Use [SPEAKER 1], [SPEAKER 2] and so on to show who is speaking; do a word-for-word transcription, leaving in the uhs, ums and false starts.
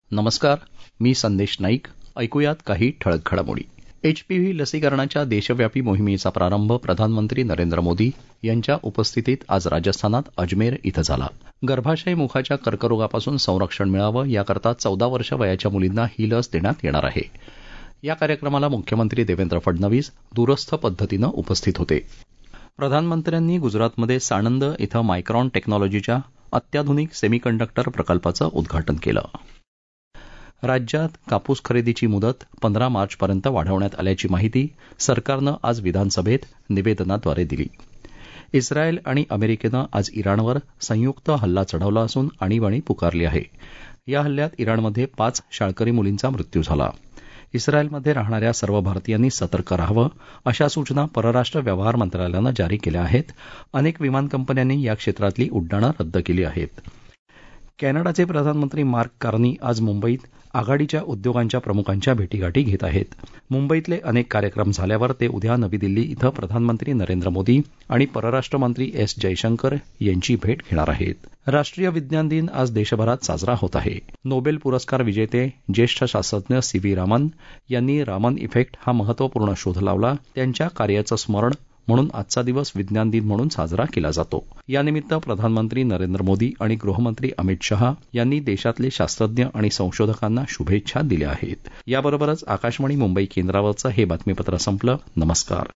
[SPEAKER 1] नमस्कार, मी संदेश नाईक. ऐकूयात काही ठळक घडामोडी. एचपीव्ही लसीकरणाच्या देशव्यापी मोहिमेचा प्रारंभ प्रधानमंत्री नरेंद्र मोदी यांच्या उपस्थितीत आज राजस्थानात अजमेर इथं झाला. गर्भाशय मुखाच्या कर्करोगापासून संरक्षण मिळावं याकरता चौदा वर्ष वयाच्या मुलींना ही लस देण्यात येणार आहे. या कार्यक्रमाला मुख्यमंत्री देवेंद्र फडणवीस दूरस्थ पद्धतीनं उपस्थित होते. प्रधानमंत्र्यांनी गुजरातमध्ये साणंद इथं मायक्रॉन टेक्नॉलॉजीच्या अत्याधुनिक सेमीकंडक्टर प्रकल्पाचं उद्घाटन केलं. राज्यात कापूस खरेदीची मुदत पंधरा मार्चपर्यंत वाढवण्यात आल्याची माहिती सरकारनं आज विधानसभेत निवेदनाद्वारे दिली. इस्रायल आणि अमेरिकेनं आज इराणवर संयुक्त हल्ला चढवला असून आणीबाणी पुकारली आहे. या हल्ल्यात इराणमध्ये पाच शाळकरी मुलींचा मृत्यू झाला. इस्रायलमध्ये राहणाऱ्या सर्व भारतीयांनी सतर्क राहावं अशा सूचना परराष्ट्र व्यवहार मंत्रालयानं जारी केल्या आहेत. अनेक विमान कंपन्यांनी या क्षेत्रातली उड्डाणं रद्द केली आहेत. कॅनडाचे प्रधानमंत्री मार्क कार्नी आज मुंबईत आघाडीच्या उद्योगांच्या प्रमुखांच्या भेटीगाठी घेत आहेत. मुंबईतले अनेक कार्यक्रम झाल्यावर ते उद्या नवी दिल्ली इथं प्रधानमंत्री नरेंद्र मोदी आणि परराष्ट्र मंत्री एस जयशंकर यांची भेट घेणार आहेत. राष्ट्रीय विज्ञान दिन आज देशभरात साजरा होत आहे. नोबेल पुरस्कार विजेते ज्येष्ठ शास्त्रज्ञ सी व्ही रामन यांनी रामन इफेक्ट हा महत्त्वपूर्ण शोध लावला. त्यांच्या कार्याचं स्मरण म्हणून आजचा दिवस विज्ञान दिन म्हणून साजरा केला जातो. यानिमित्त प्रधानमंत्री नरेंद्र मोदी आणि गृहमंत्री अमित शहा यांनी देशातले शास्त्रज्ञ आणि संशोधकांना शुभेच्छा दिल्या आहेत. याबरोबरच आकाशवाणी मुंबई केंद्रावरचं हे बातमीपत्र संपलं. नमस्कार.